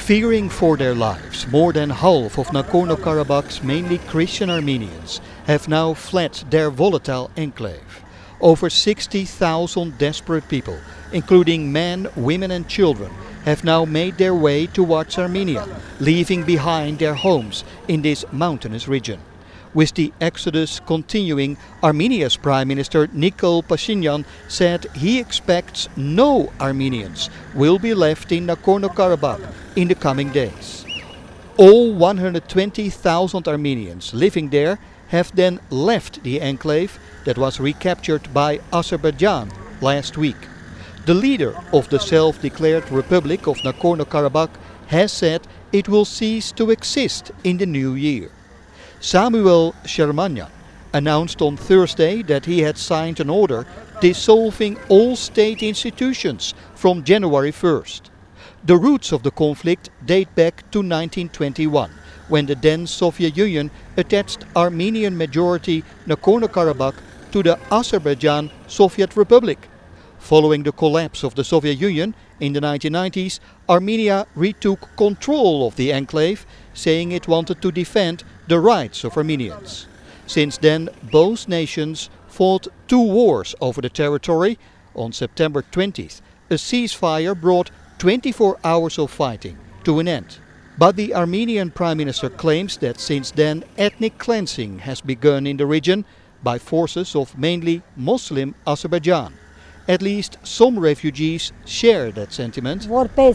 Fearing for their lives, more than half of Nagorno-Karabakh's mainly Christian Armenians have now fled their volatile enclave. Over 60,000 desperate people, including men, women and children, have now made their way towards Armenia, leaving behind their homes in this mountainous region. With the exodus continuing, Armenia's Prime Minister Nikol Pashinyan said he expects no Armenians will be left in Nagorno-Karabakh in the coming days. All 120,000 Armenians living there have then left the enclave that was recaptured by Azerbaijan last week. The leader of the self-declared Republic of Nagorno-Karabakh has said it will cease to exist in the new year. Samuel Shermanyan announced on Thursday that he had signed an order dissolving all state institutions from January 1st. The roots of the conflict date back to 1921, when the then Soviet Union attached Armenian-majority Nagorno-Karabakh to the Azerbaijan Soviet Republic. Following the collapse of the Soviet Union in the 1990s, Armenia retook control of the enclave, saying it wanted to defend the rights of Armenians. Since then, both nations fought two wars over the territory. On September 20th, a ceasefire brought 24 hours of fighting to an end. But the Armenian Prime Minister claims that since then ethnic cleansing has begun in the region by forces of mainly Muslim Azerbaijan. At least some refugees share that sentiment.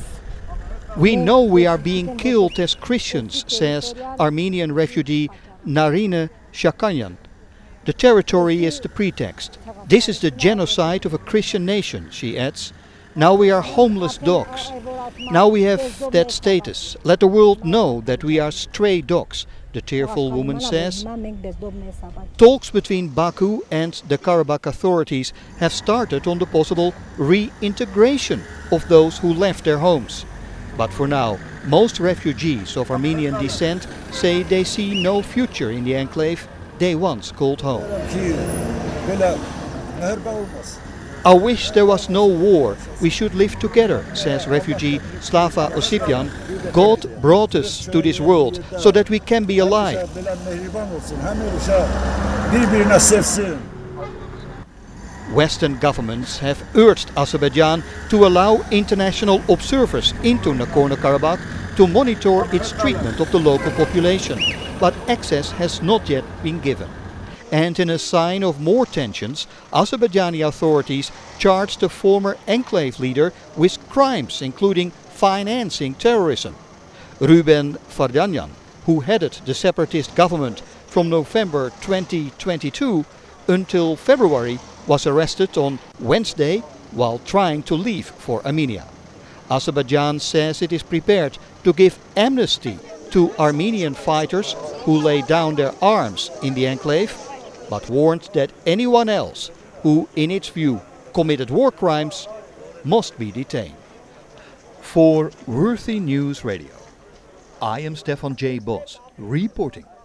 We know we are being killed as Christians, says Armenian refugee Narine Shakanyan. The territory is the pretext. This is the genocide of a Christian nation, she adds. Now we are homeless dogs. Now we have that status. Let the world know that we are stray dogs, the tearful woman says. Talks between Baku and the Karabakh authorities have started on the possible reintegration of those who left their homes. But for now, most refugees of Armenian descent say they see no future in the enclave they once called home. I wish there was no war. We should live together, says refugee Slava Osipyan. God brought us to this world so that we can be alive. Western governments have urged Azerbaijan to allow international observers into Nagorno-Karabakh to monitor its treatment of the local population, but access has not yet been given. And in a sign of more tensions, Azerbaijani authorities charged the former enclave leader with crimes including financing terrorism. Ruben Vardanyan, who headed the separatist government from November 2022 until February, was arrested on Wednesday while trying to leave for Armenia. Azerbaijan says it is prepared to give amnesty to Armenian fighters who lay down their arms in the enclave, but warned that anyone else who, in its view, committed war crimes must be detained. For Worthy News Radio, I am Stefan J. Bos, reporting.